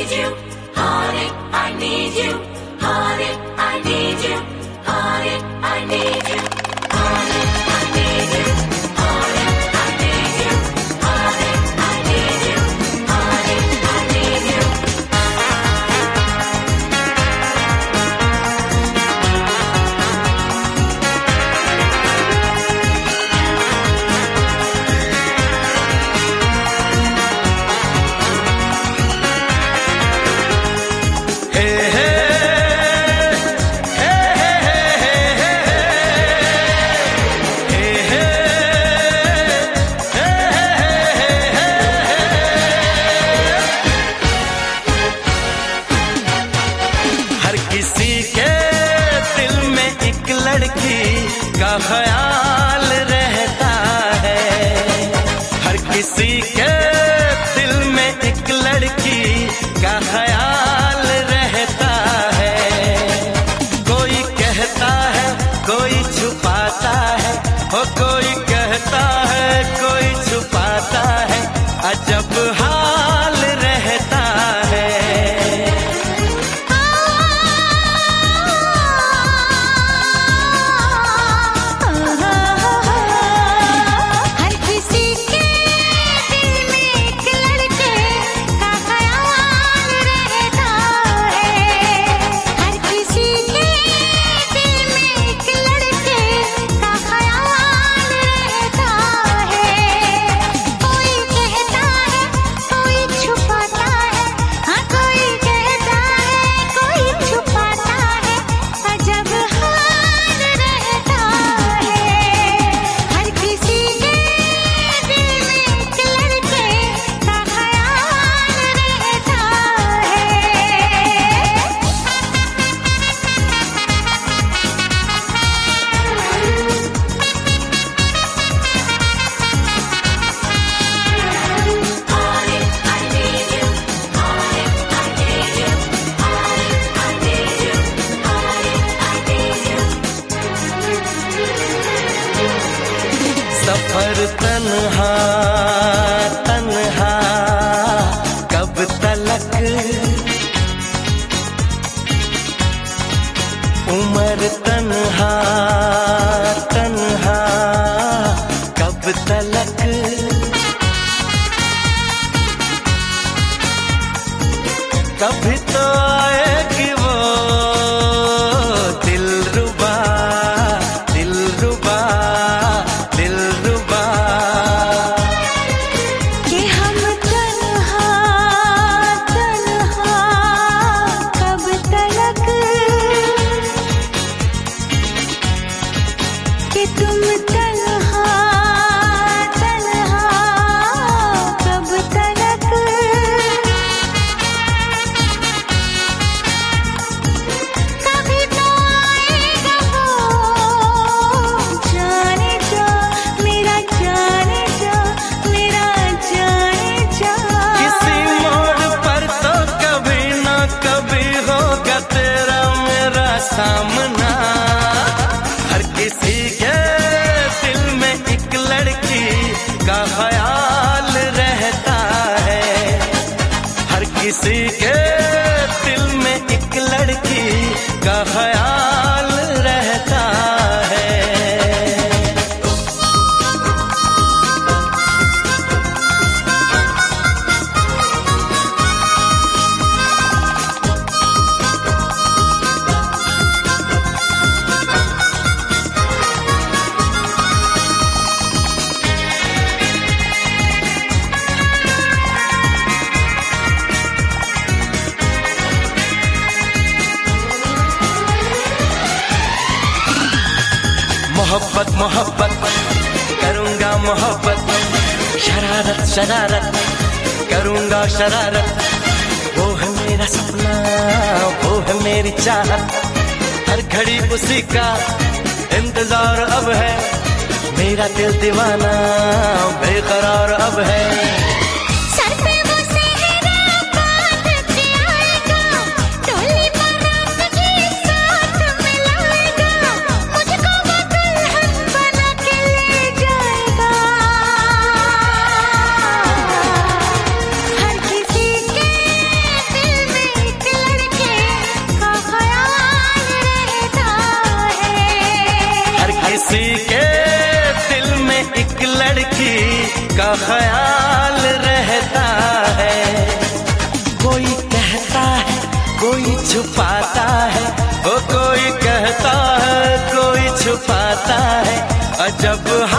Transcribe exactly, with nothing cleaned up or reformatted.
need you, honey, I need you, honey, I need you, honey, I need you, honey, I need you, honey, I need you, honey, I need you, honey, I need you. का ख्याल रहता है, हर किसी के दिल में एक लड़की का ख्याल रहता है। कोई कहता है कोई छुपाता है, हो कोई कहता है कोई छुपाता है, अजब हाल रहता है। सफर तन्हा तन्हा कब तलक, उम्र तन्हा तन्हा कब तलक, कभी तो आएगी वो दिलरुबा दिलरुबा दिलरुबा। कि हम तन्हा तन्हा कब तलक, कि तुम तन्हा तन्हा कब तलक, कभी तो आएगा वो जाने जा मेरा जाने जा मेरा जाने जा। किसी मोड़ पर तो कभी ना कभी होगा तेरा मेरा सामना, हर किसी के दिल में एक लड़की का ख्याल रहता है, हर किसी के दिल में एक लड़की का ख्याल रहता है। मोहब्बत मोहब्बत करूंगा मोहब्बत, शरारत शरारत करूंगा शरारत, वो है मेरा सपना वो है मेरी चाहत, हर घड़ी उसी का इंतजार अब है, मेरा दिल दीवाना बेकरार अब है। सर पे वो सेहरा बांध के आएगा, डोली बारात के साथ मिलाएगा, मुझको वो दुल्हन बना के ले जाएगा। हर किसी के दिल ख्याल रहता है। कोई कहता है कोई छुपाता है, ओ कोई कहता है कोई छुपाता है, अजब